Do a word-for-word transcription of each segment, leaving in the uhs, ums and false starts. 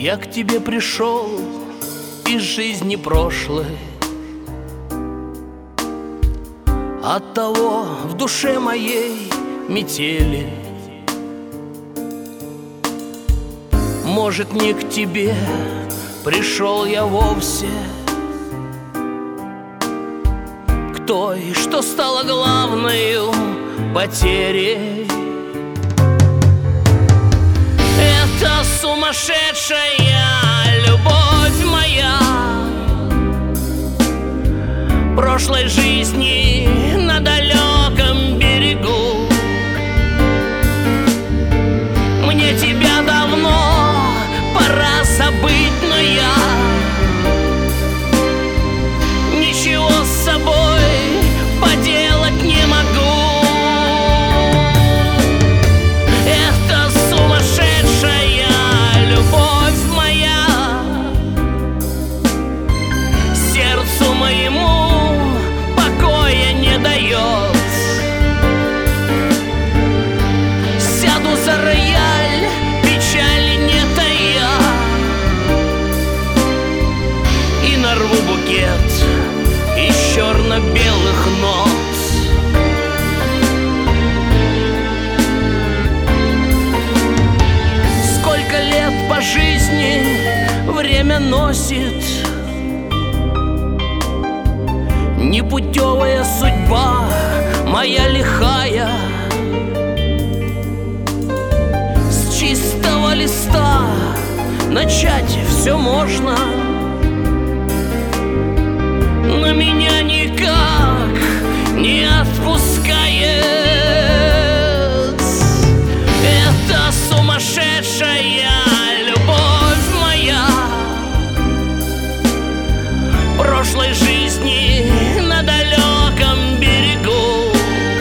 я к тебе пришел из жизни прошлой. Оттого в душе моей метели. Может, не к тебе пришел я вовсе, к той, что стала главною потерей. Это сумасшедшая любовь моя прошлой жизни на далеком берегу. Мне тебя давно пора забыть, но я ничего с собой поделать не могу. Это сумасшедшая любовь моя сердцу моему покоя не дает. Сяду за рояль, печали не тая, и нарву букет из черно-белых нот. Сколько лет по жизни время носит, непутевая судьба моя лихая. С чистого листа начать все можно, но меня никак не отпускает. Это сумасшедшая любовь моя прошлой жизни на далеком берегу.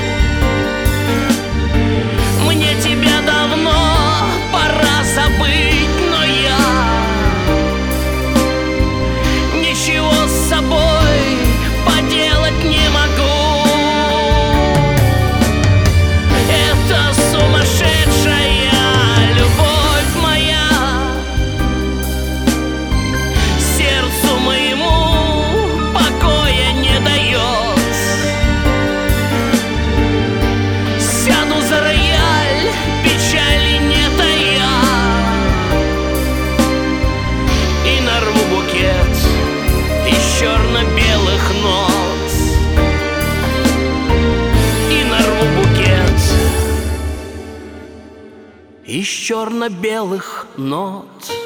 Мне тебя давно пора забыть, но я ничего с собой поделать не могу. Это сумасшедшая любовь моя сердцу моему покоя не дает. Сяду за рояль, печали не тая, и нарву букет из черно-белых нот. И нарву букет из черно-белых нот.